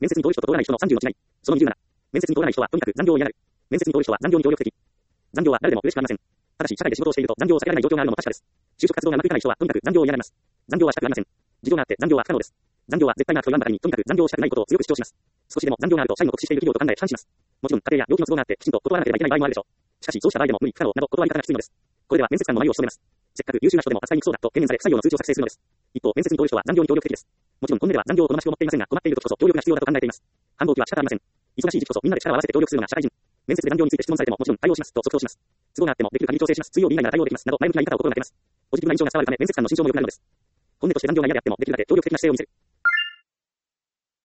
面接に通る人と通らない人の30の違い。その27。面接に通らない人はとにかく残業を嫌がる。面接に通る人は残業に協力的。残業は誰でも嬉しくありません。ただし、社会で仕事をしていると残業を避けられない状況があるのも確かです。就職活動がうまくいかない人はとにかく残業を嫌がります。残業はしたくありません。事情があって残業は不可能です。残業は絶対な悪と言わんばかりにとにかく残業をしたくないことを強く主張します。少しでも残業があると社員を酷使している企業と考え反します。もちろん家庭や病気の都合があってきちんと断らなければいけない場合もあるでしょう。しかしそうした場合でも無理不可能など断り方がきついのです。これでは面接官の眉を潜めます。せっかく優秀な人でも扱いにくそうだと懸念され採用の通知を作成するのです。一方、面接に通る人は残業に協力的です。もちろん本音では残業を好ましく思っていませんが、困っている時こそ協力が必要だと考えています。繁忙期は仕方ありません。忙しい時期こそみんなで力を合わせて協力するような社会人。面接で残業について質問されてももちろん対応しますと即答します。都合があってもできる限り調整します。水曜日以外なら対応できますなど前向きな言い方を心がけます。ポジティブな印象が伝わるため面接官の心情も良くなるのです。本音として残業が嫌であってもできるだけ協力的な姿勢を見せる。